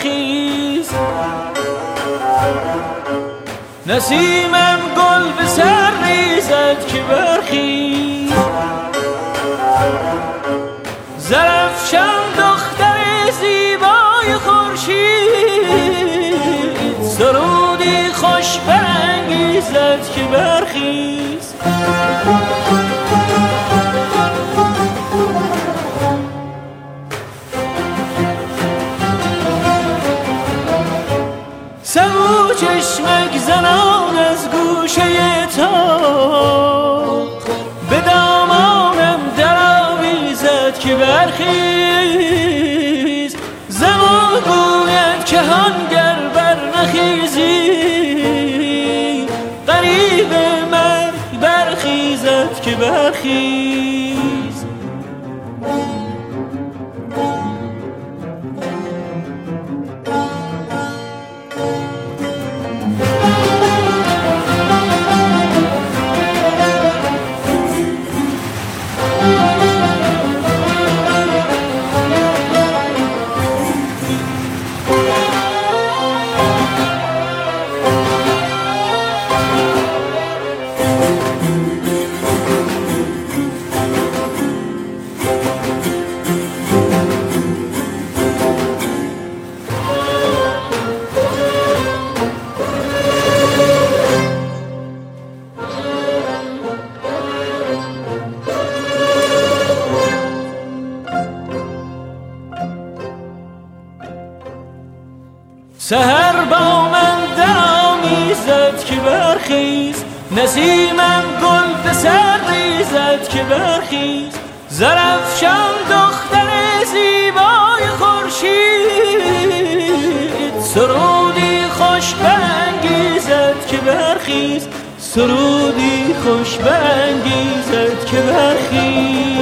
برخیز. نسیمم گل به سر ریزد که برخیز. زرفشان دختر زیبای خورشید، سرودی خوش برانگیزد که برخیز. سبو چشمک زنان از گوشه تا، به دامانم در آویزد که برخیز. زمان گوید که هنگر بر نخیزی، غریب مرگ برخیزد که برخیز. سحر با من درامیزد که برخیز. نسیمم گل به سر ریزد که برخیز. زرفشان دختر زیبای خورشید، سرودی خوش برانگیزد که برخیز. سرودی خوش برانگیزد که برخیز.